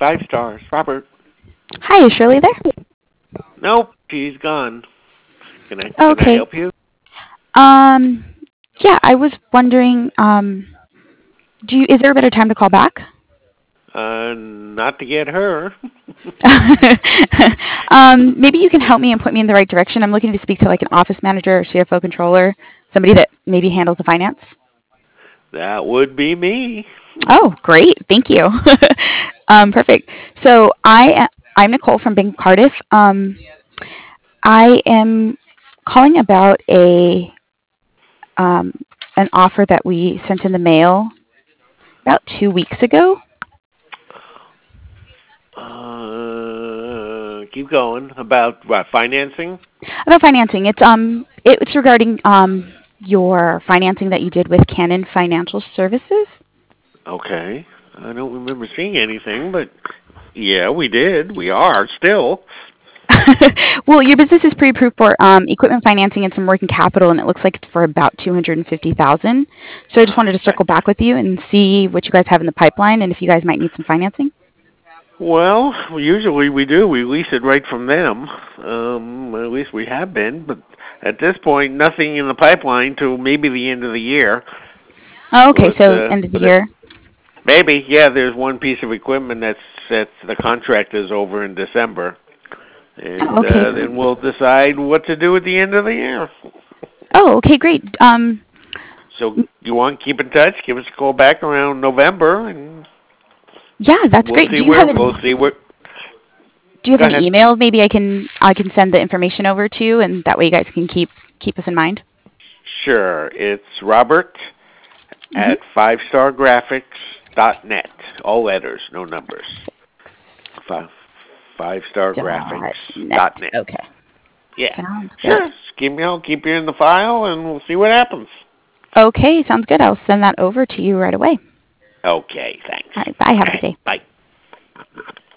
Five Stars. Robert. Hi, is Shirley there? Nope, she's gone. Can I Okay. help you? Um, yeah, I was wondering, is there a better time to call back? Not to get her. Maybe you can help me and point me in the right direction. I'm looking to speak to like an office manager or CFO controller, somebody that maybe handles the finance. That would be me. Oh, great. Thank you. Perfect. So I'm Nicole from Bank of Cardiff. I am calling about um, an offer that we sent in the mail about 2 weeks ago. Keep going. About what, financing? About financing. It's regarding your financing that you did with Canon Financial Services. Okay. I don't remember seeing anything, but yeah, we did. We are still. Well, your business is pre-approved for equipment financing and some working capital, and it looks like it's for about 250,000. So I just wanted to That, circle back with you and see what you guys have in the pipeline, and if you guys might need some financing. well, usually we do. We lease it right from them. At least we have been, but at this point, nothing in the pipeline till maybe the end of the year. Oh, okay. But So end of the year. maybe, yeah. There's one piece of equipment that's the contract is over in December, Oh, and okay. then we'll decide what to do at the end of the year. Oh, okay. Great. So you want to keep in touch? Give us a call back around November, and Yeah, that's we'll great. see where we'll see where. Do you have Go an ahead. email? Maybe I can send the information over to you, and that way you guys can keep us in mind. Sure, it's Robert Mm-hmm. at fivestargraphics.net. All letters, no numbers. Five, Net. fivestargraphics.net. Okay. Yeah. Sounds good. Sure. Just keep you in the file, and we'll see what happens. Okay, sounds good. I'll send that over to you right away. Okay, thanks. All right. Bye. Have a good Okay, day. bye.